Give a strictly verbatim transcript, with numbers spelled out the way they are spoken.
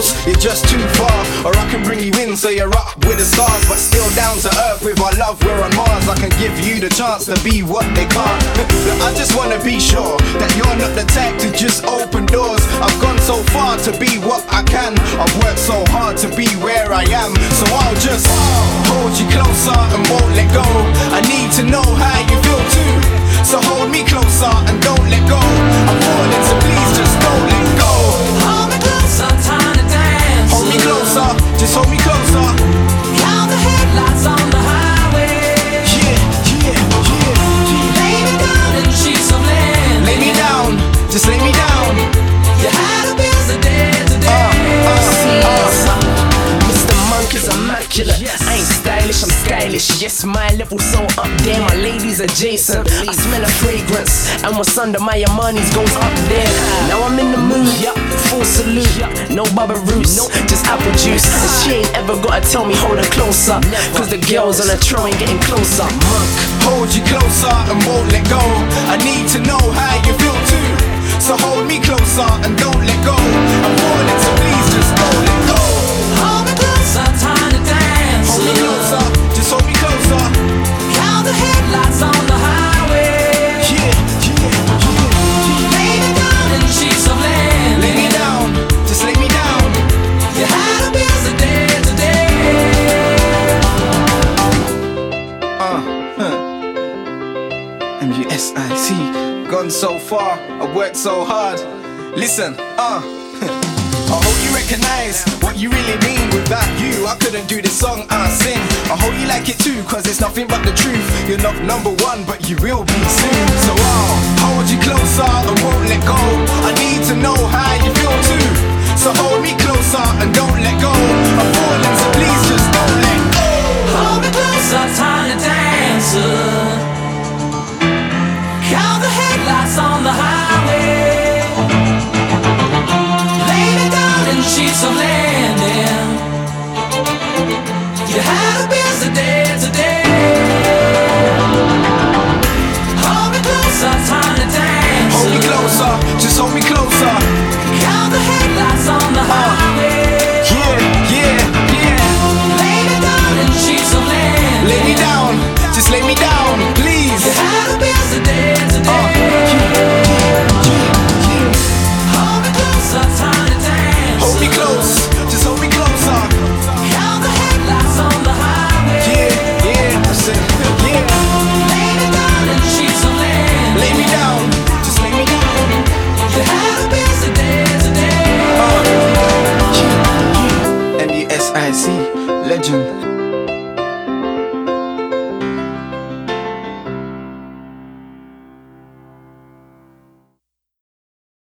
close, you're just too far. Or I can bring you in so you're up with the stars, but still down to earth with our love, we're on Mars. I can give you the chance to be what they can't. Look, I just wanna be sure that you're not the type to just open doors. I've gone so far to be what I can. I've worked so hard to be where I am. So I'll just hold you closer and won't let go. I need to know how you feel too. So hold me closer and don't let go. I'm falling, so please just don't let go. Hold me closer, time to dance. Hold me closer, just hold me closer. Count the headlights on the highway. Yeah, yeah, yeah, yeah. Lay me down and sheets of land. Lay me down, just lay me down. You had a busy day today. Uh, uh, uh. Mister Monk is immaculate. I ain't stylish, I'm stylish. Yes, my level so up there, my ladies adjacent. I smell a fragrance, and what's under my Armani's goes up there. Now I'm in the mood, full salute. No Baba Roots, just apple juice. And she ain't ever gotta tell me hold her closer, cause the girls on the throne ain't getting closer. Monk, Hold you closer and won't let go. I need to know how you feel too. So hold me closer and don't let go. I'm falling, so please just don't let go. Hold me closer, time to dance. Hold me closer, just hold me closer. Count the headlights on the highway. Yeah, yeah, yeah. Lay me down in sheets of land. Lay me down, just lay me down. You had a busy day today. Uh, huh. M U S I C, gone so far, I worked so hard. Listen, uh, I hope you recognize what you really mean. Without you, I couldn't do this song I sing. I hope you like it too, cause it's nothing but the truth. You're not number one, but you will be soon. So I'll hold you closer and won't let go. I need to know how you feel too. So hold me closer and don't let go. I'm falling, so please just don't let go. Hold me closer, time to dance. Count the headlights on the highway. Lay me down in sheets of landing. You had a busy day today. Hold me closer, time to dance. Hold me closer, just hold me closer. Count the headlights on the highway. Yeah, yeah, yeah. Lay me down in sheets of landing. Lay me down, just lay me down, please. You had a busy day today. Hold me closer, time to dance. Hold me close, just hold me closer. Count the headlights on the highway. Yeah, yeah, I said, yeah. Lay me down in sheets of land. Lay me down, just lay me down. You had a busy day today. M U S I C, legend.